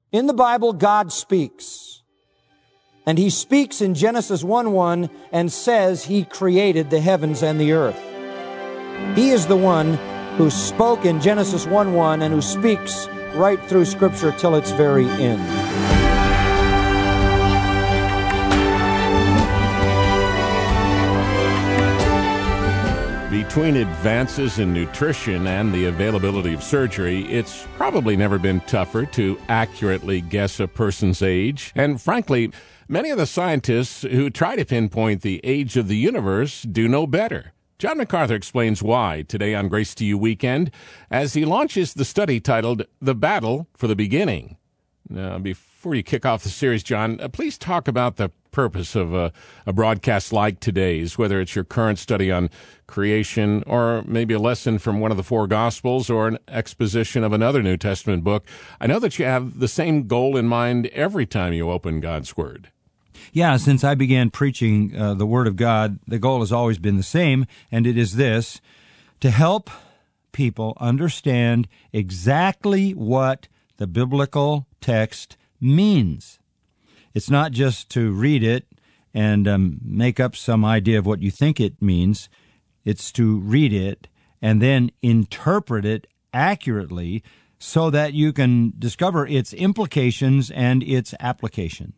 In the Bible, God speaks. And He speaks in Genesis 1:1 and says He created the heavens and the earth. He is the one who spoke in Genesis 1:1 and who speaks right through Scripture till its very end. Between advances in nutrition and the availability of surgery, it's probably never been tougher to accurately guess a person's age. And frankly, many of the scientists who try to pinpoint the age of the universe do no better. John MacArthur explains why today on Grace to You Weekend as he launches the study titled The Battle for the Beginning. Now, before you kick off the series, John, please talk about the purpose of a broadcast like today's, whether it's your current study on creation or maybe a lesson from one of the four Gospels or an exposition of another New Testament book. I know that you have the same goal in mind every time you open God's Word. Yeah, since I began preaching the Word of God, the goal has always been the same, and it is this: to help people understand exactly what the biblical text means. It's not just to read it and make up some idea of what you think it means. It's to read it and then interpret it accurately so that you can discover its implications and its application.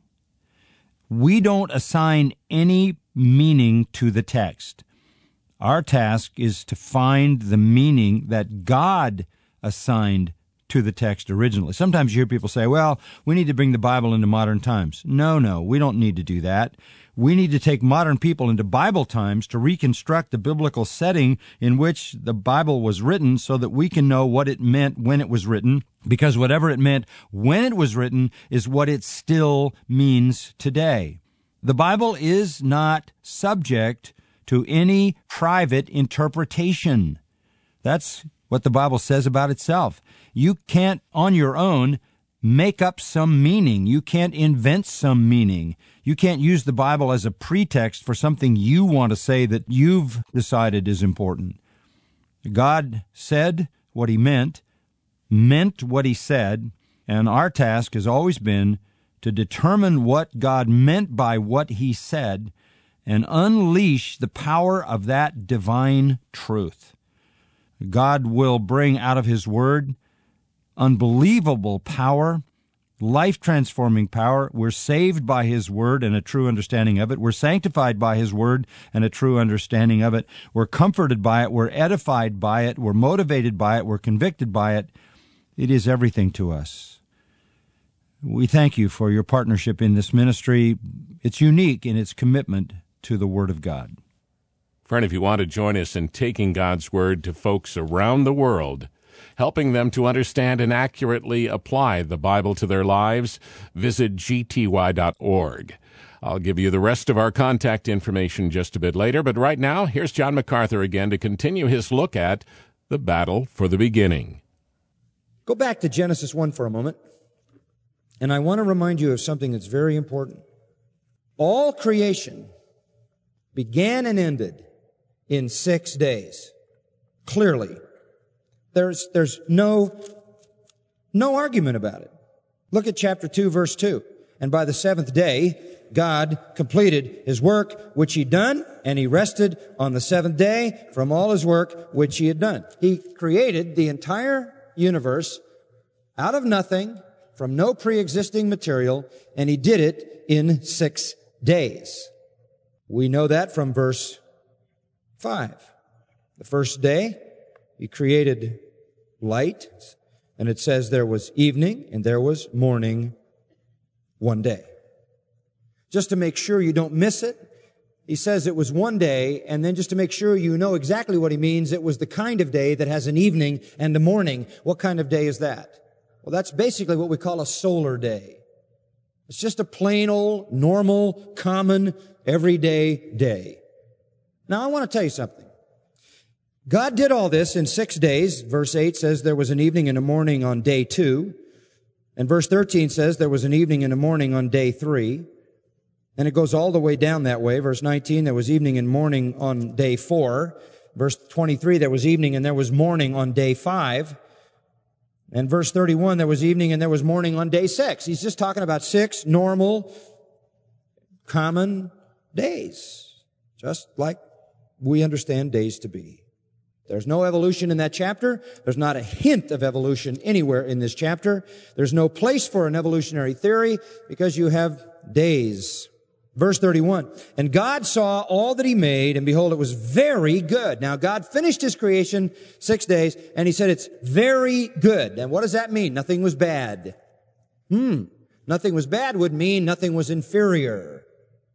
We don't assign any meaning to the text. Our task is to find the meaning that God assigned to the text originally. Sometimes you hear people say, well, we need to bring the Bible into modern times. No, we don't need to do that. We need to take modern people into Bible times to reconstruct the biblical setting in which the Bible was written so that we can know what it meant when it was written, because whatever it meant when it was written is what it still means today. The Bible is not subject to any private interpretation. That's what the Bible says about itself. You can't, on your own, make up some meaning. You can't invent some meaning. You can't use the Bible as a pretext for something you want to say that you've decided is important. God said what He meant what He said, and our task has always been to determine what God meant by what He said and unleash the power of that divine truth. God will bring out of His Word unbelievable power, life-transforming power. We're saved by His Word and a true understanding of it. We're sanctified by His Word and a true understanding of it. We're comforted by it. We're edified by it. We're motivated by it. We're convicted by it. It is everything to us. We thank you for your partnership in this ministry. It's unique in its commitment to the Word of God. Friend, if you want to join us in taking God's Word to folks around the world, helping them to understand and accurately apply the Bible to their lives, visit gty.org. I'll give you the rest of our contact information just a bit later, but right now, here's John MacArthur again to continue his look at the battle for the beginning. Go back to Genesis 1 for a moment, and I want to remind you of something that's very important. All creation began and ended in 6 days. Clearly. There's no argument about it. Look at chapter 2, verse 2. And by the seventh day, God completed His work which He'd done, and He rested on the seventh day from all His work which He had done. He created the entire universe out of nothing, from no pre-existing material, and He did it in 6 days. We know that from verse 5. The first day, He created light, and it says there was evening and there was morning one day. Just to make sure you don't miss it, He says it was one day, and then just to make sure you know exactly what He means, it was the kind of day that has an evening and a morning. What kind of day is that? Well, that's basically what we call a solar day. It's just a plain old, normal, common, everyday day. Now, I want to tell you something. God did all this in 6 days. Verse 8 says there was an evening and a morning on day 2. And verse 13 says there was an evening and a morning on day 3. And it goes all the way down that way. Verse 19, there was evening and morning on day 4. Verse 23, there was evening and there was morning on day 5. And verse 31, there was evening and there was morning on day 6. He's just talking about 6 normal, common days, just like we understand days to be. There's no evolution in that chapter. There's not a hint of evolution anywhere in this chapter. There's no place for an evolutionary theory because you have days. Verse 31, and God saw all that he made, and behold, it was very good. Now, God finished his creation 6 days, and he said it's very good. And what does that mean? Nothing was bad. Nothing was bad would mean nothing was inferior.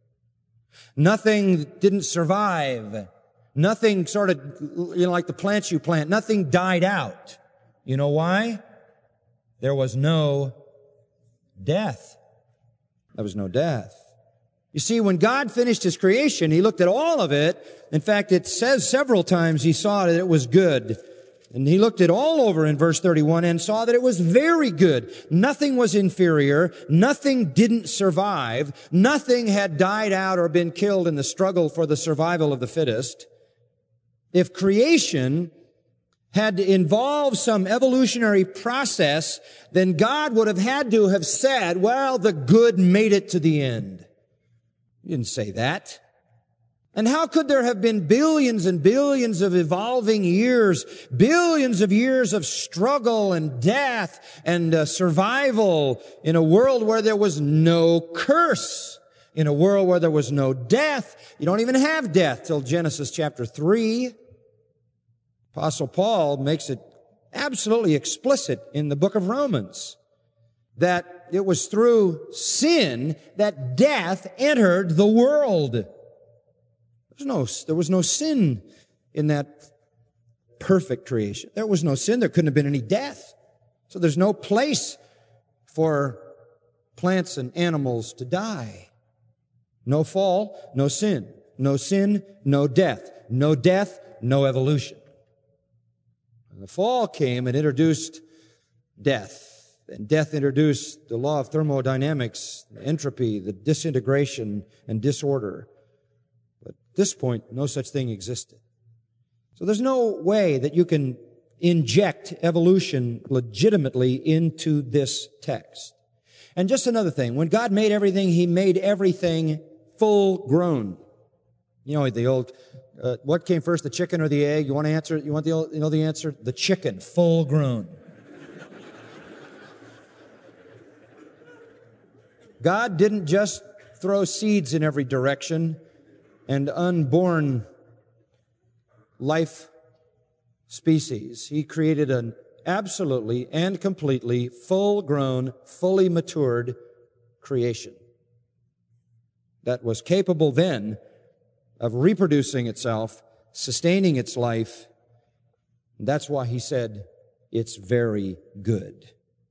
Nothing didn't survive. Nothing sort of, like the plants you plant, nothing died out. You know why? There was no death. There was no death. You see, when God finished his creation, he looked at all of it. In fact, it says several times he saw that it was good. And he looked it all over in verse 31 and saw that it was very good. Nothing was inferior. Nothing didn't survive. Nothing had died out or been killed in the struggle for the survival of the fittest. If creation had involved some evolutionary process, then God would have had to have said, well, the good made it to the end. He didn't say that. And how could there have been billions and billions of evolving years, billions of years of struggle and death and survival in a world where there was no curse, in a world where there was no death? You don't even have death till Genesis chapter 3. Apostle Paul makes it absolutely explicit in the book of Romans that it was through sin that death entered the world. There was no sin in that perfect creation. There was no sin. There couldn't have been any death. So there's no place for plants and animals to die. No fall, no sin. No sin, no death. No death, no evolution. And the fall came and introduced death. And death introduced the law of thermodynamics, entropy, the disintegration and disorder. But at this point, no such thing existed. So there's no way that you can inject evolution legitimately into this text. And just another thing, when God made everything, he made everything full grown. You know, the old, what came first, the chicken or the egg? You want to answer? You want the answer? The chicken, full grown. God didn't just throw seeds in every direction and unborn life species. He created an absolutely and completely full-grown, fully matured creation that was capable then of reproducing itself, sustaining its life. And that's why he said, it's very good.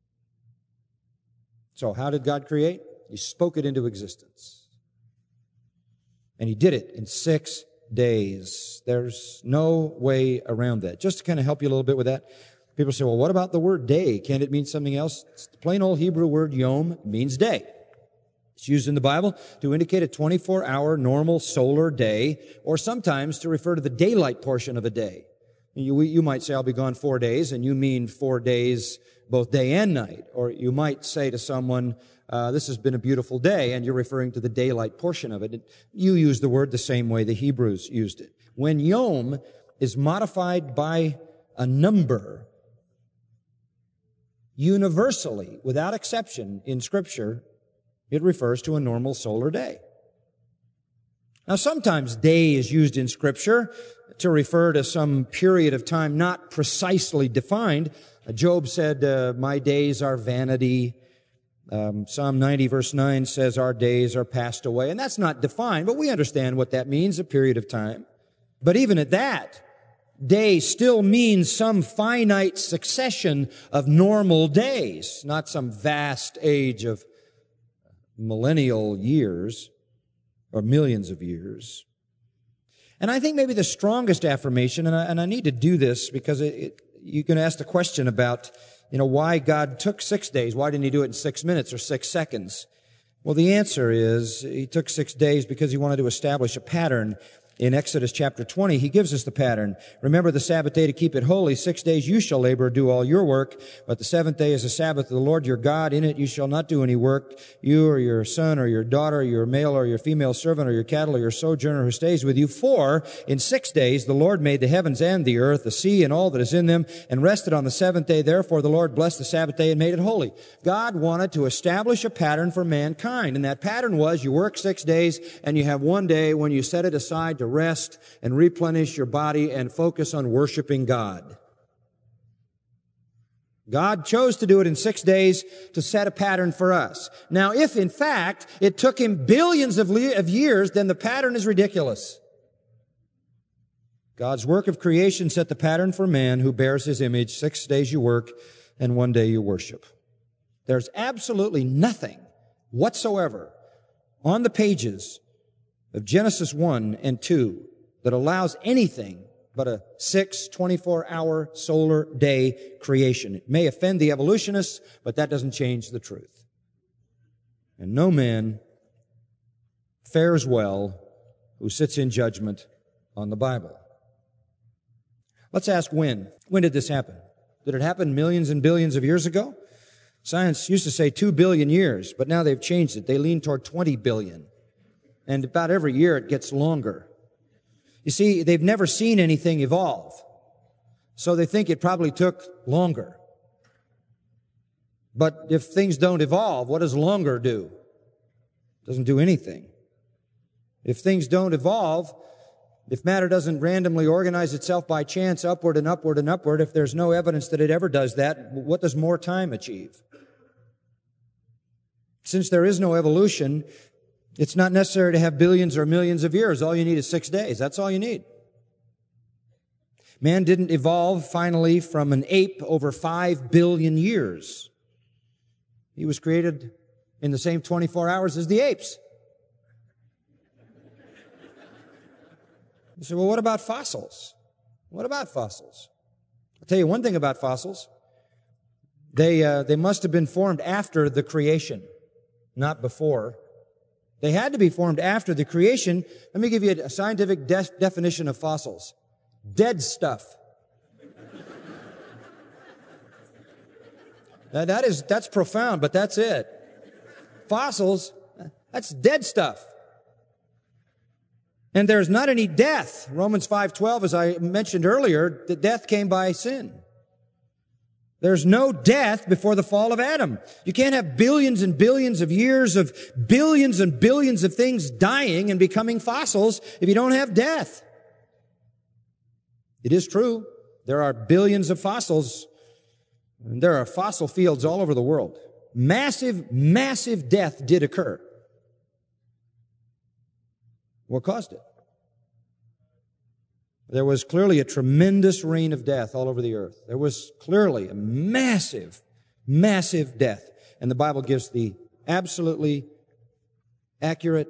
So how did God create? He spoke it into existence. And he did it in 6 days. There's no way around that. Just to kind of help you a little bit with that, people say, well, what about the word day? Can't it mean something else? It's the plain old Hebrew word yom, means day. It's used in the Bible to indicate a 24-hour normal solar day, or sometimes to refer to the daylight portion of a day. You might say, I'll be gone 4 days, and you mean 4 days, both day and night. Or you might say to someone, this has been a beautiful day, and you're referring to the daylight portion of it. You use the word the same way the Hebrews used it. When yom is modified by a number, universally, without exception, in Scripture, it refers to a normal solar day. Now, sometimes day is used in Scripture to refer to some period of time not precisely defined. Job said, my days are vanity. Psalm 90 verse 9 says our days are passed away. And that's not defined, but we understand what that means, a period of time. But even at that, day still means some finite succession of normal days, not some vast age of millennial years or millions of years. And I think maybe the strongest affirmation, and I need to do this because you can ask the question about, why God took 6 days. Why didn't he do it in 6 minutes or 6 seconds? Well, the answer is he took 6 days because he wanted to establish a pattern. In Exodus chapter 20, he gives us the pattern. Remember the Sabbath day to keep it holy. 6 days you shall labor, do all your work. But the seventh day is a Sabbath of the Lord your God. In it you shall not do any work. You or your son or your daughter, your male or your female servant or your cattle or your sojourner who stays with you. For in 6 days the Lord made the heavens and the earth, the sea and all that is in them, and rested on the seventh day. Therefore the Lord blessed the Sabbath day and made it holy. God wanted to establish a pattern for mankind. And that pattern was you work 6 days and you have one day when you set it aside to rest and replenish your body and focus on worshiping God. God chose to do it in 6 days to set a pattern for us. Now, if in fact it took him billions of years, then the pattern is ridiculous. God's work of creation set the pattern for man who bears his image. 6 days you work and one day you worship. There's absolutely nothing whatsoever on the pages of Genesis 1 and 2 that allows anything but a 24-hour solar day creation. It may offend the evolutionists, but that doesn't change the truth. And no man fares well who sits in judgment on the Bible. Let's ask when. When did this happen? Did it happen millions and billions of years ago? Science used to say 2 billion years, but now they've changed it. They lean toward 20 billion. And about every year it gets longer. You see, they've never seen anything evolve. So they think it probably took longer. But if things don't evolve, what does longer do? It doesn't do anything. If things don't evolve, if matter doesn't randomly organize itself by chance upward and upward and upward, if there's no evidence that it ever does that, what does more time achieve? Since there is no evolution, it's not necessary to have billions or millions of years. All you need is 6 days. That's all you need. Man didn't evolve finally from an ape over 5 billion years. He was created in the same 24 hours as the apes. You say, well, what about fossils? What about fossils? I'll tell you one thing about fossils. They must have been formed after the creation, not before. They had to be formed after the creation. Let me give you a scientific definition of fossils. Dead stuff. That's profound, but that's it. Fossils, that's dead stuff. And there's not any death. Romans 5:12, as I mentioned earlier, the death came by sin. There's no death before the fall of Adam. You can't have billions and billions of years of billions and billions of things dying and becoming fossils if you don't have death. It is true. There are billions of fossils. And there are fossil fields all over the world. Massive, massive death did occur. What caused it? There was clearly a tremendous reign of death all over the earth. There was clearly a massive, massive death. And the Bible gives the absolutely accurate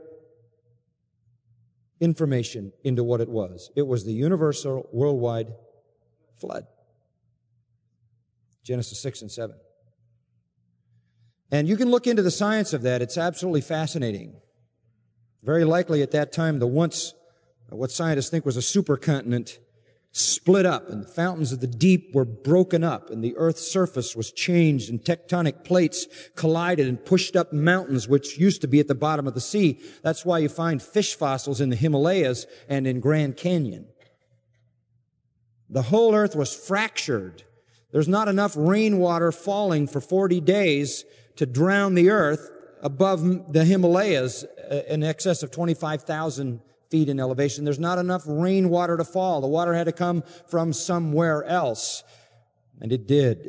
information into what it was. It was the universal, worldwide flood. Genesis 6 and 7. And you can look into the science of that. It's absolutely fascinating. Very likely at that time, what scientists think was a supercontinent split up, and the fountains of the deep were broken up, and the earth's surface was changed, and tectonic plates collided and pushed up mountains which used to be at the bottom of the sea. That's why you find fish fossils in the Himalayas and in Grand Canyon. The whole earth was fractured. There's not enough rainwater falling for 40 days to drown the earth above the Himalayas in excess of 25,000 feet in elevation. There's not enough rainwater to fall. The water had to come from somewhere else. And it did.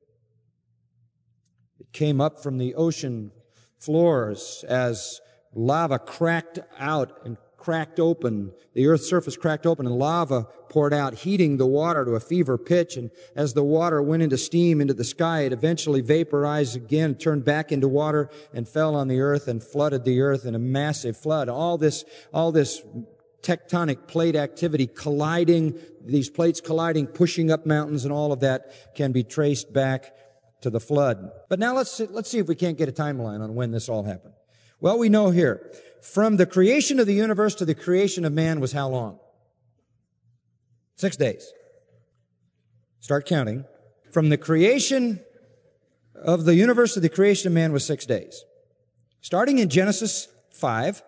It came up from the ocean floors as lava cracked out and cracked open. The earth's surface cracked open and lava poured out, heating the water to a fever pitch. And as the water went into steam into the sky, it eventually vaporized again, turned back into water, and fell on the earth and flooded the earth in a massive flood. All this tectonic plate activity colliding, these plates colliding, pushing up mountains, and all of that can be traced back to the flood. But now let's see if we can't get a timeline on when this all happened. Well, we know here, from the creation of the universe to the creation of man was how long? 6 days. Start counting. From the creation of the universe to the creation of man was 6 days. Starting in Genesis 5,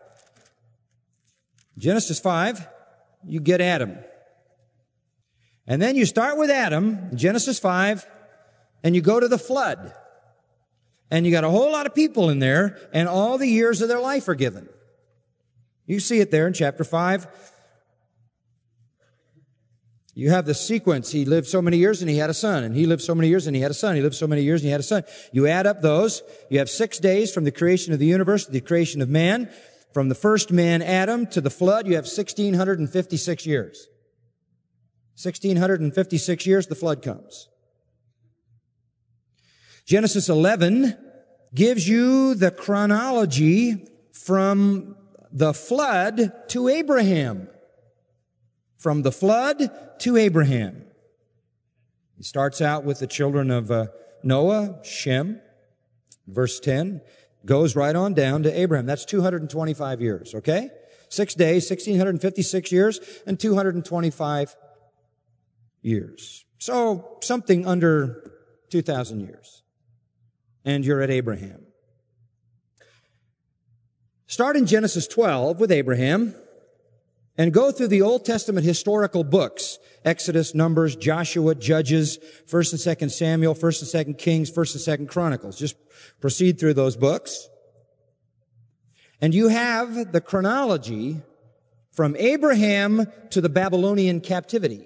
you get Adam. And then you start with Adam, Genesis 5, and you go to the flood. And you got a whole lot of people in there, and all the years of their life are given. You see it there in chapter 5. You have the sequence. He lived so many years and he had a son. And he lived so many years and he had a son. He lived so many years and he had a son. You add up those. You have 6 days from the creation of the universe to the creation of man. From the first man, Adam, to the flood, you have 1,656 years. 1,656 years, the flood comes. Genesis 11 gives you the chronology from the flood to Abraham. From the flood to Abraham. He starts out with the children of Noah, Shem, verse 10, goes right on down to Abraham. That's 225 years, okay? 6 days, 1,656 years, and 225 years. So, something under 2,000 years. And you're at Abraham. Start in Genesis 12 with Abraham, and go through the Old Testament historical books, Exodus, Numbers, Joshua, Judges, 1st and 2nd Samuel, 1st and 2nd Kings, 1st and 2nd Chronicles. Just proceed through those books. And you have the chronology from Abraham to the Babylonian captivity.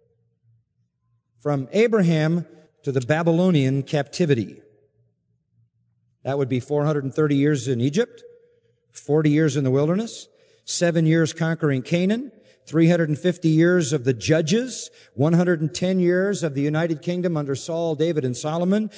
From Abraham to the Babylonian captivity. That would be 430 years in Egypt, 40 years in the wilderness, 7 years conquering Canaan, 350 years of the Judges, 110 years of the United Kingdom under Saul, David, and Solomon,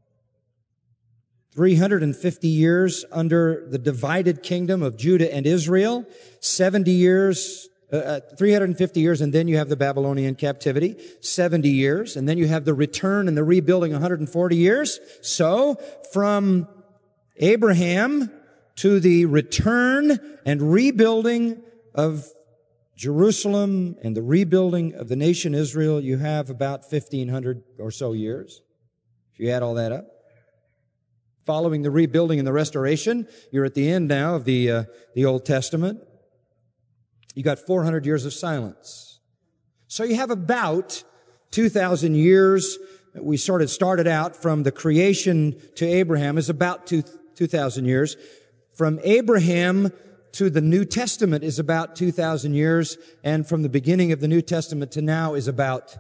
350 years under the divided kingdom of Judah and Israel, 70 years, 350 years, and then you have the Babylonian captivity, 70 years, and then you have the return and the rebuilding, 140 years. So, from Abraham to the return and rebuilding of Jerusalem and the rebuilding of the nation Israel, you have about 1,500 or so years, if you add all that up. Following the rebuilding and the restoration, you're at the end now of the Old Testament. You got 400 years of silence. So you have about 2,000 years. We sort of started out from the creation to Abraham is about 2,000 years. From Abraham to the New Testament is about 2,000 years, and from the beginning of the New Testament to now is about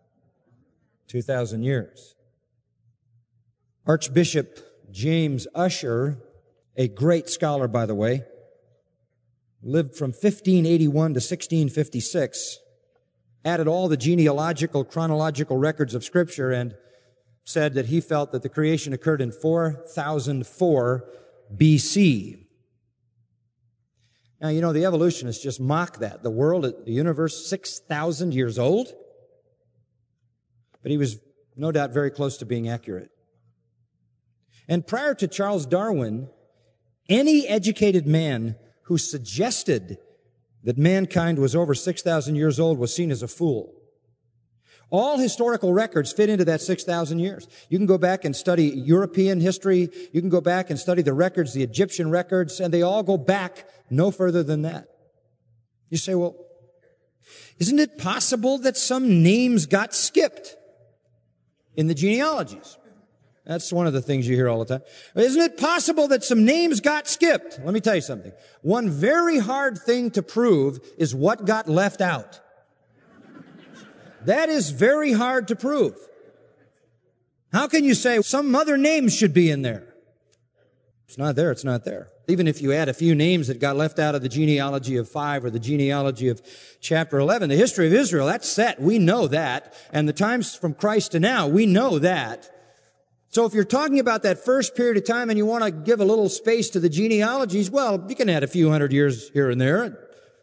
2,000 years. Archbishop James Ussher, a great scholar, by the way, lived from 1581 to 1656, added all the genealogical, chronological records of Scripture, and said that he felt that the creation occurred in 4004 BC. Now, you know, the evolutionists just mock that. The world, the universe, 6,000 years old. But he was no doubt very close to being accurate. And prior to Charles Darwin, any educated man who suggested that mankind was over 6,000 years old was seen as a fool. All historical records fit into that 6,000 years. You can go back and study European history. You can go back and study the records, the Egyptian records, and they all go back no further than that. You say, well, isn't it possible that some names got skipped in the genealogies? That's one of the things you hear all the time. Isn't it possible that some names got skipped? Let me tell you something. One very hard thing to prove is what got left out. That is very hard to prove. How can you say some other names should be in there? It's not there, it's not there. Even if you add a few names that got left out of the genealogy of 5 or the genealogy of chapter 11, the history of Israel, that's set. We know that. And the times from Christ to now, we know that. So if you're talking about that first period of time and you want to give a little space to the genealogies, well, you can add a few hundred years here and there.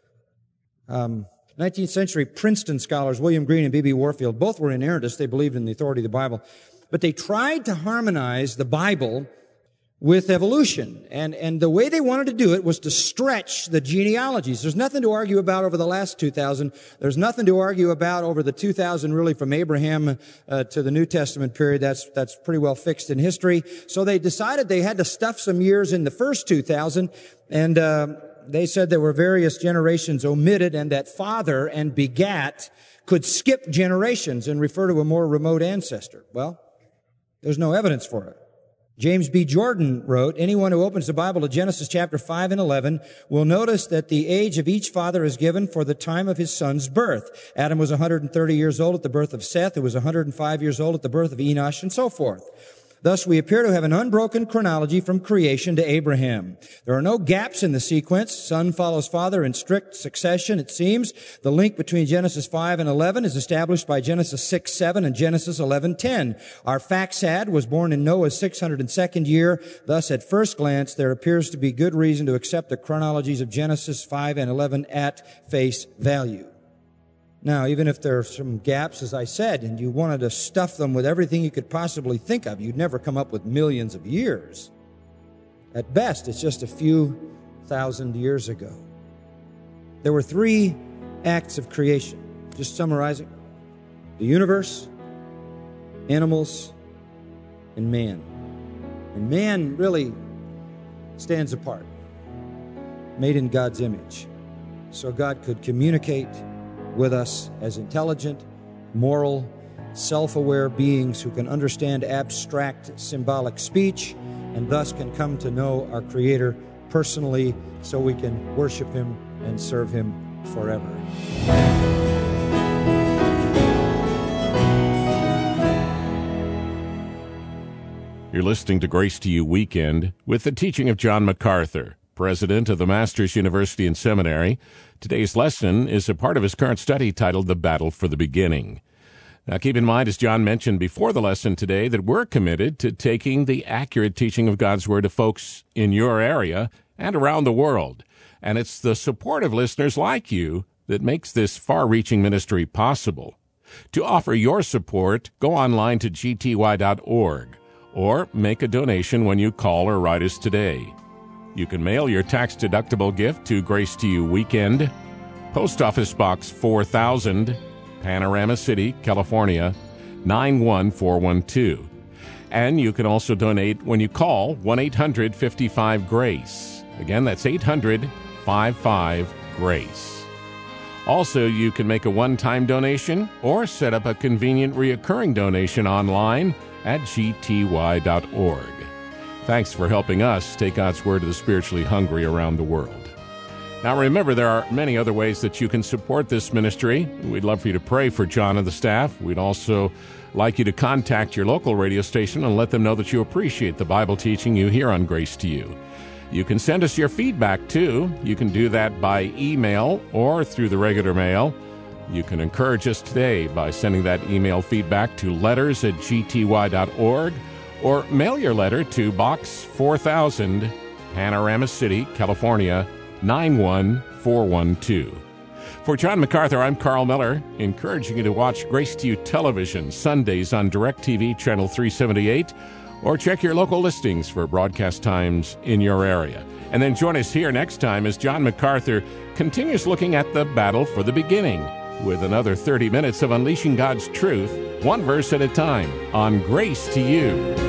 19th century Princeton scholars, William Green and B.B. Warfield, both were inerrantists. They believed in the authority of the Bible. But they tried to harmonize the Bible with evolution. And the way they wanted to do it was to stretch the genealogies. There's nothing to argue about over the last 2,000. There's nothing to argue about over the 2,000 really from Abraham to the New Testament period. That's pretty well fixed in history. So they decided they had to stuff some years in the first 2,000, and they said there were various generations omitted, and that father and begat could skip generations and refer to a more remote ancestor. Well, there's no evidence for it. James B. Jordan wrote, anyone who opens the Bible to Genesis chapter 5 and 11 will notice that the age of each father is given for the time of his son's birth. Adam was 130 years old at the birth of Seth, who was 105 years old at the birth of Enosh, and so forth. Thus, we appear to have an unbroken chronology from creation to Abraham. There are no gaps in the sequence. Son follows father in strict succession, it seems. The link between Genesis 5 and 11 is established by Genesis 6:7 and Genesis 11:10. Our Faxad was born in Noah's 602nd year. Thus, at first glance, there appears to be good reason to accept the chronologies of Genesis 5 and 11 at face value. Now, even if there are some gaps, as I said, and you wanted to stuff them with everything you could possibly think of, you'd never come up with millions of years. At best, it's just a few thousand years ago. There were 3 acts of creation. Just summarizing: the universe, animals, and man. And man really stands apart, made in God's image. So God could communicate with us as intelligent, moral, self-aware beings who can understand abstract symbolic speech and thus can come to know our Creator personally so we can worship Him and serve Him forever. You're listening to Grace to You Weekend with the teaching of John MacArthur, president of the Masters University and Seminary. Today's lesson is a part of his current study titled The Battle for the Beginning. Now, keep in mind, as John mentioned before the lesson today, that we're committed to taking the accurate teaching of God's Word to folks in your area and around the world. And it's the support of listeners like you that makes this far-reaching ministry possible. To offer your support, go online to gty.org or make a donation when you call or write us today. You can mail your tax-deductible gift to Grace to You Weekend, Post Office Box 4000, Panorama City, California, 91412. And you can also donate when you call 1-800-55-GRACE. Again, that's 800-55-GRACE. Also, you can make a one-time donation or set up a convenient reoccurring donation online at gty.org. Thanks for helping us take God's Word to the spiritually hungry around the world. Now remember, there are many other ways that you can support this ministry. We'd love for you to pray for John and the staff. We'd also like you to contact your local radio station and let them know that you appreciate the Bible teaching you hear on Grace to You. You can send us your feedback, too. You can do that by email or through the regular mail. You can encourage us today by sending that email feedback to letters@gty.org, or mail your letter to Box 4000, Panorama City, California, 91412. For John MacArthur, I'm Carl Miller, encouraging you to watch Grace to You Television Sundays on DirecTV Channel 378, or check your local listings for broadcast times in your area. And then join us here next time as John MacArthur continues looking at the battle for the beginning with another 30 minutes of unleashing God's truth, one verse at a time, on Grace to You.